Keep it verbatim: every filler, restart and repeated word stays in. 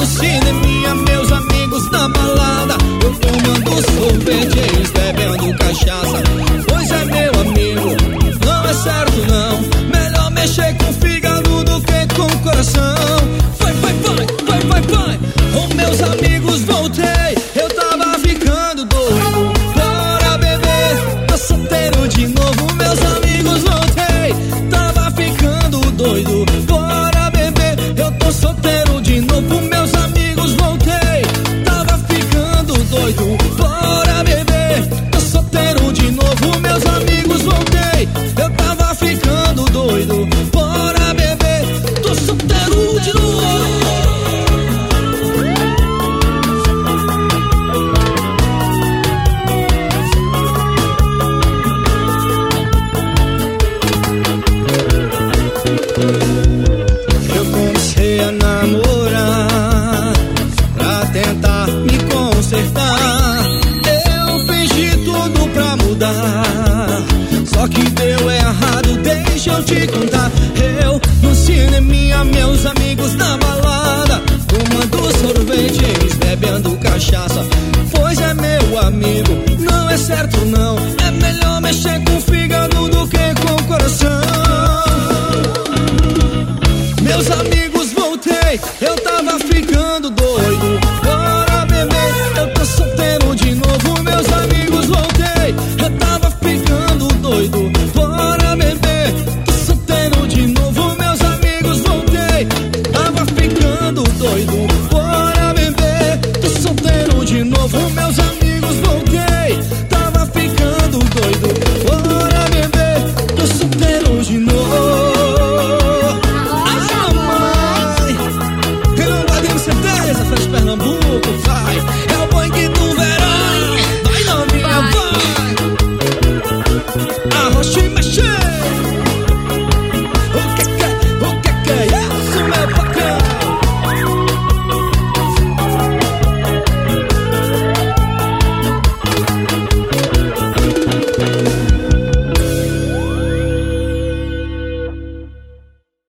cineminha, meus amigos na balada, eu tomando sorvete, eles bebendo cachaça. Pois é, meu amigo, não é certo não, melhor mexer com o fígado do que com o coração. Vai, vai, vai, vai, vai, vai. Com meus amigos voltei, eu tava ficando doido. Bora beber, tô solteiro de novo. Meus amigos voltei, tava ficando doido. Bora beber, eu tô solteiro de novo. Meus amigos voltei, tava ficando doido. Bora beber, tô solteiro de novo. Meus amigos voltei, eu tava ficando doido. Bora beber, tô solteiro de novo. Eu comecei a namorar pra tentar me consertar. Eu fingi tudo pra mudar, só que deu errado, deixa eu te contar. Eu no cineminha, meus amigos na balada, tomando sorvete, eles bebendo cachaça. Pois é, meu amigo, não é certo não, é melhor mexer com o fígado do que com o coração. Meus amigos voltei, eu tava ficando doido. Bora beber, eu tô solteiro de novo. Meus amigos voltei, eu tava ficando doido. Bora beber, tô solteiro de novo. Meus amigos voltei, tava ficando doido.